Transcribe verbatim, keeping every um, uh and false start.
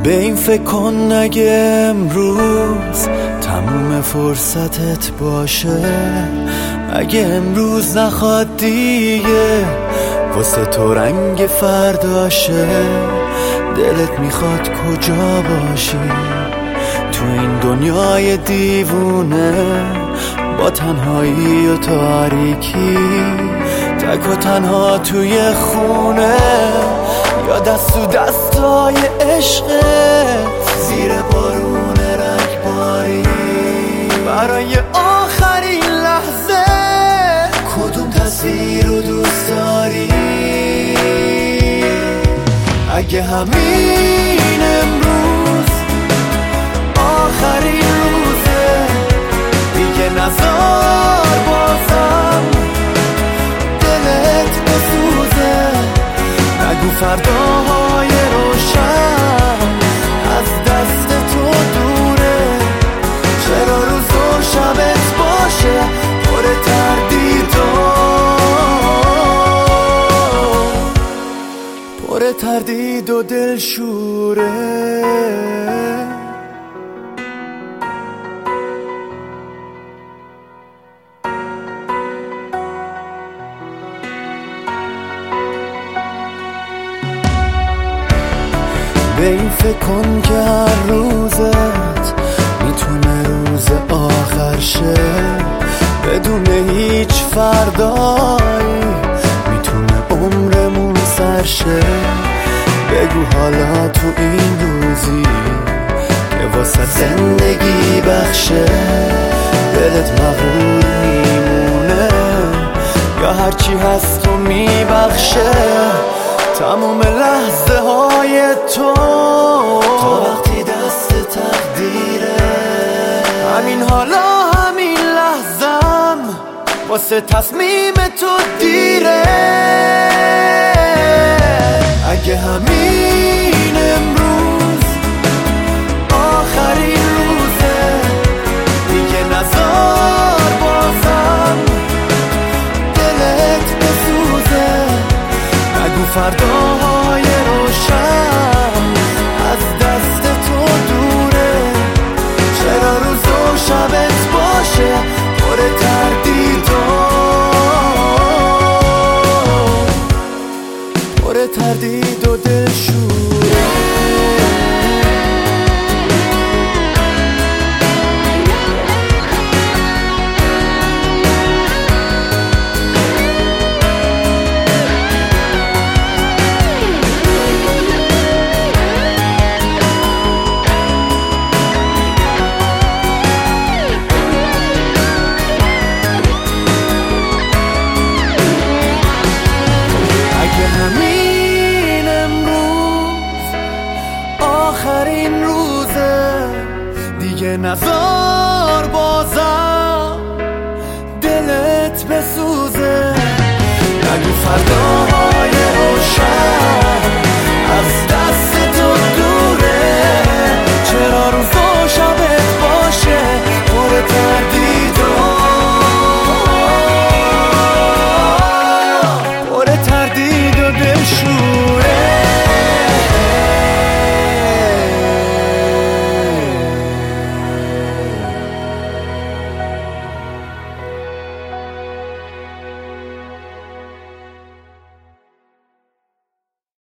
به این فکر کن اگه امروز تموم فرصتت باشه، اگه امروز نخواد دیگه واسه تو رنگ فرداشه، دلت میخواد کجا باشی تو این دنیای دیوونه، با تنهایی و تاریکی، تک و تنها توی خونه، یا دست تو دستای عشقت زیر بارون رگباری. برای آخرین لحظه کدوم تصویر رو دوست داری؟ اگه همین امروز آخرین روزه، دیگه نذار بازم دلت بسوزه، نگو فرداهای روشن از دست تو دوره، چرا روز و شبت باشه پر تردید و پر تردید و دلشوره. به این فکر کن که هر روزت میتونه روز آخر شه، بدون هیچ فردایی میتونه عمرمون سر شه. بگو حالا تو این روزی که واسه زندگی بخشه، دلت مغرور میمونه یا هرچی هست و میبخشه؟ تمام لحظه های تو تا وقتی دست تقدیره، همین حالا همین لحظم واسه تصمیم تو دیره. اگه همین امروز آخرین روزه، دیگه نذار بازم دلت بسوزه، نگو فرداهای روشن از دست تو دوره، چرا روز و شبت باشه پر تردید و پر تردید و دلشوره. همین امروز آخرین روزه، دیگه نذار